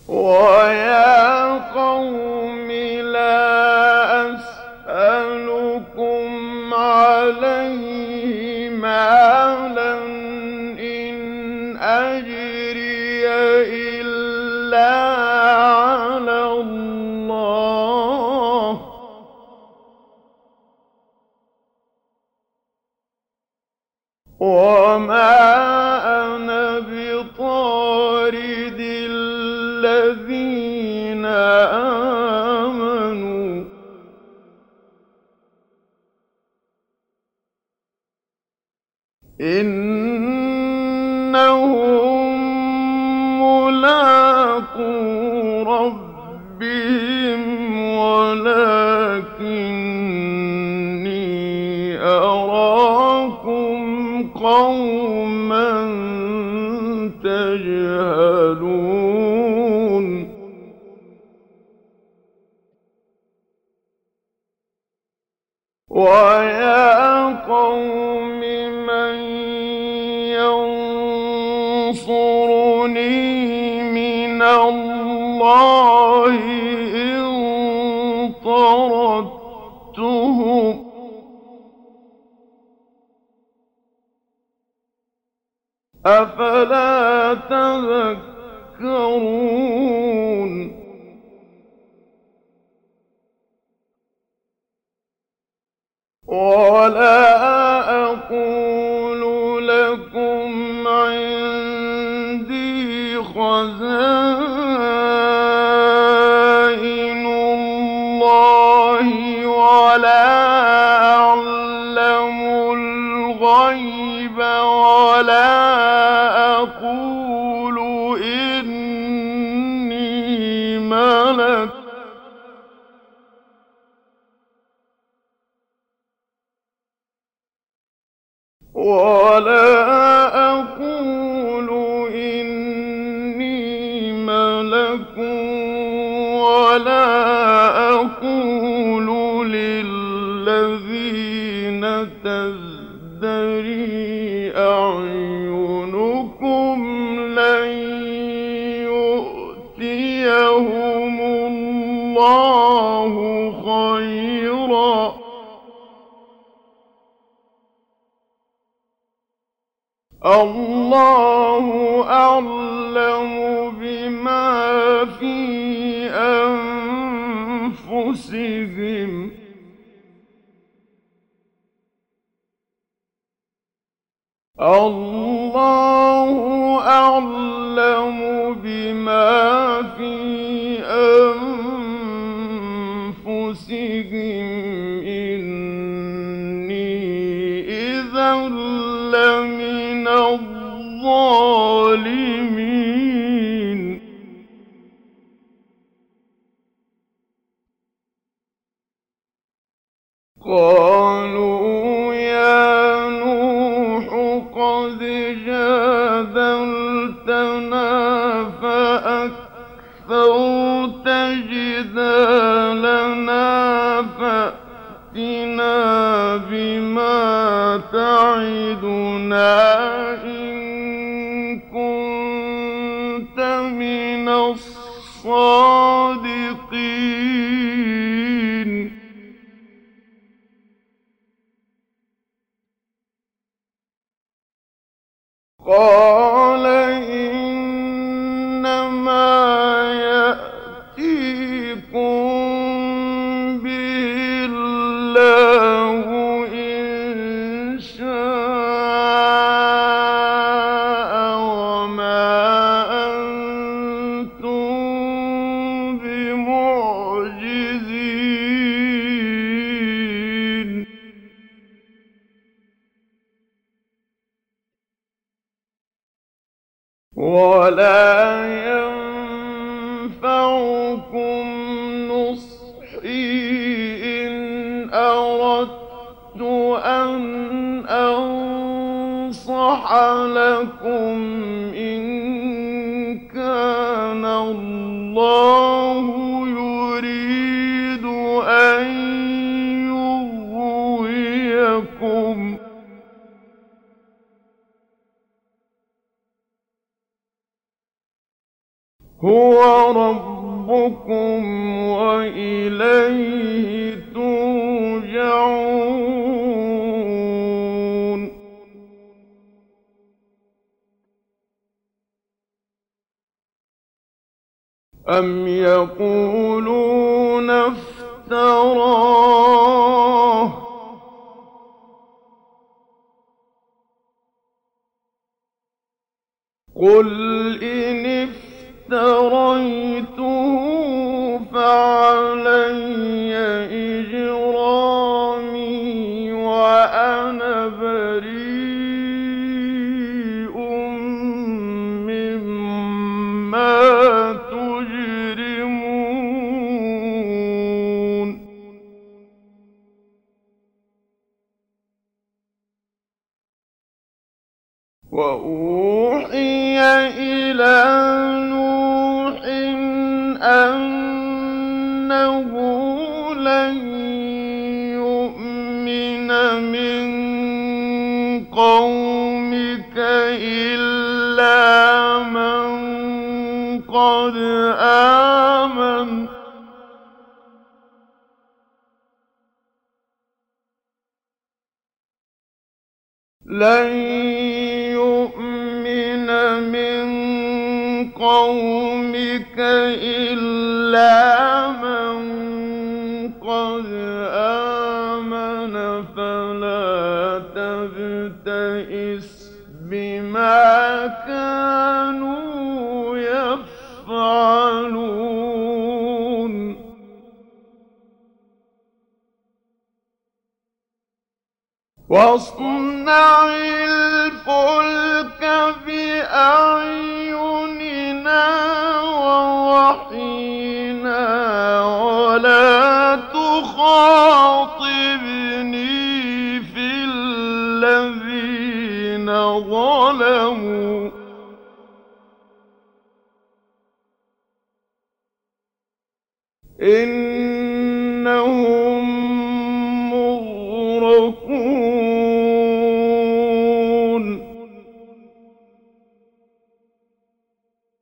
وَيَا قَوْمِ لَا أَسْأَلُكُمْ عَلَيْهِ مَالًا ۖ إِنْ أَجْرِيَ إِلَّا عَلَى اللَّهِ ۚ وَمَا أَنَا بِطَارِدِ الَّذِينَ آمَنُوا ۚ إِنَّهُم مُّلَاقُو رَبِّهِمْ وَلَٰكِنِّي أَرَاكُمْ قَوْمًا تَجْهَلُونَ وَيَا قَوْمِ مَن يَنصُرُنِي مِنَ اللَّهِ إِن طَرَدتُّهُمْ ۚ أَفَلَا تَذَكَّرُونَ وَلَا أَقُولُ لَكُمْ عِندِي خَزَائِنُ اللَّهِ وَلَا أَعْلَمُ الْغَيْبَ وَلَا أَقُولُ إِنِّي مَلَكٌ وَلَا أَقُولُ لِلَّذِينَ تَزْدَرِي أَعْيُنُكُمْ لَن يُؤْتِيَهُمُ اللَّهُ خَيْرًا ۖ اللَّهُ أَعْلَمُ بِمَا فِي أَنفُسِهِمْ ۖ اللَّهُ أَعْلَمُ بِمَا فِي أَنفُسِهِمْ ۖ إِنِّي إِذًا لَّمِنَ الظَّالِمِينَ قَالُوا يَا نُوحُ قَدْ جَادَلْتَنَا فَأَكْثَرْتَ جِدَالَنَا فَأْتِنَا بِمَا تَعِدُنَا إِن كُنتَ مِنَ الصَّادِقِينَ قَالَ إِنَّمَا يَأْتِيكُم بِهِ اللَّهُ إِن شَاءَ وَمَا أَنتُم بِمُعْجِزِينَ وَلَا يَنفَعُكُمْ نُصْحِي إِنْ أَرَدتُّ أَنْ أَنصَحَ لَكُمْ إِن كَانَ اللَّهُ يُرِيدُ أَن يُغْوِيَكُمْ ۚ هُوَ رَبُّكُمْ وَإِلَيْهِ تُرْجَعُونَ أَمْ يَقُولُونَ افْتَرَاهُ ۖ قُلْ إِنِ افْتَرَيْتُهُ فَعَلَيَّ إِجْرَامِي وَأَنَا بَرِيءٌ مِّمَّا تُجْرِمُونَ وَأُوحِيَ إِلَىٰ نُوحٍ أَنَّهُ لَن يُؤْمِنَ مِن قَوْمِكَ إِلَّا مَن قَدْ آمَنَ ۚ لَن يُؤْمِنَ مِن قَوْمِكَ إِلَّا مَن قَدْ آمَنَ فَلَا تَبْتَئِسْ بِمَا كَانُوا يَفْعَلُونَ وَاصْنَعِ الْفُلْكَ بِأَعْيُنِنَا وَوَحْيِنَا وَلَا تُخَاطِبْنِي فِي الَّذِينَ ظَلَمُوا إِنَّهُم